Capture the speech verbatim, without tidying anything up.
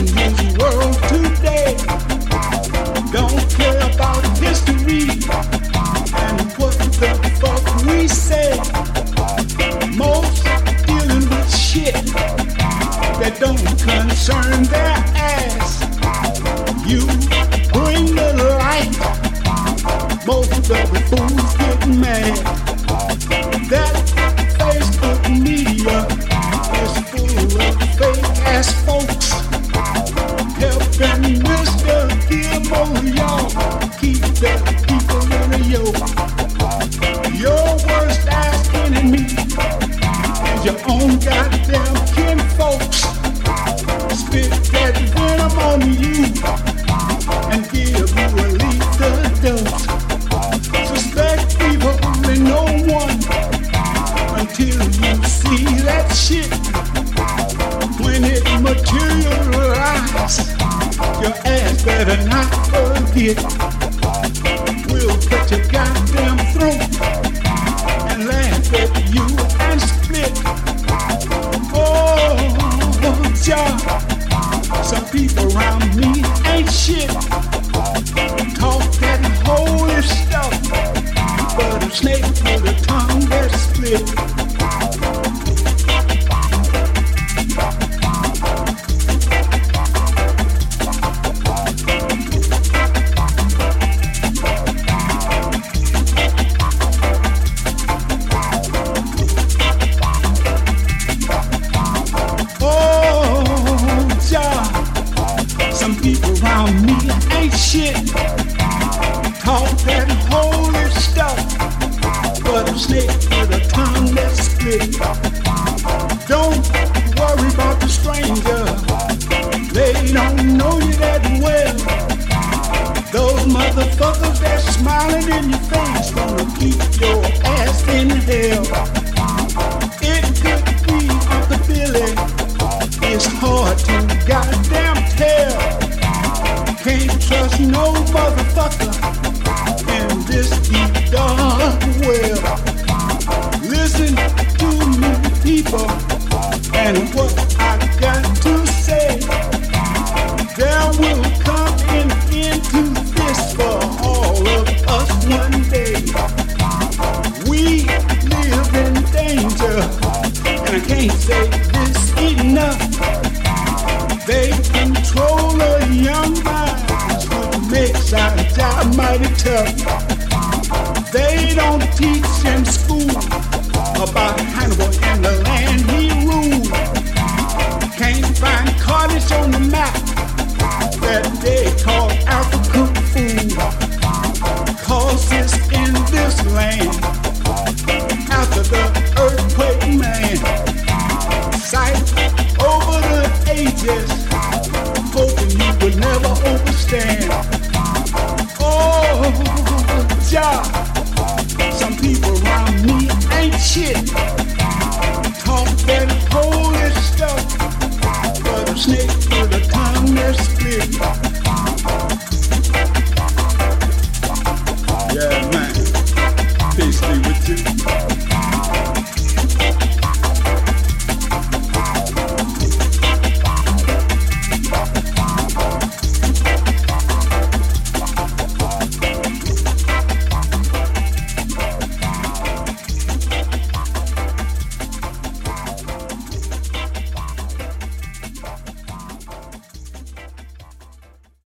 his world today. Don't care about history and what the fuck we say. Most dealing with shit that don't concern their ass. You bring the light, most of the fools get mad. That Facebook media is full of fake ass folks. Helping Mister Gilmore, y'all keep the people in a yoke. Your worst ass enemy is your own goddamn kin folks. Spit that venom on you and give you a lethal dose. Suspect evil only no one until you see that shit. When it materializes, your ass better not forget. We'll cut your goddamn throat and laugh at you and split. Oh, yeah. Some people around me ain't shit. Talk that holy stuff, but a snake with a tongue that's split. Shit, talk that holy stuff, but a snake with a tongue that's split. Don't worry about the stranger, they don't know you that well. Those motherfuckers that's smiling in your face gonna keep your ass in hell. It could be Uncle Billy, it's hard to goddamn tell. Can't trust no motherfucker in this deep dark well. Listen to me, people, and what I got to say. There will come an end to this for all of us one day. We live in danger, and I can't say this enough. They control a young mind, which makes our job mighty tough. They don't teach in school about Hannibal and the land he ruled. Can't find Carthage on the map that they call African food. Cause it's in this land after the earthquake, man. Sight over the ages, hoping you would never understand. Oh, yeah, some people around me ain't shit.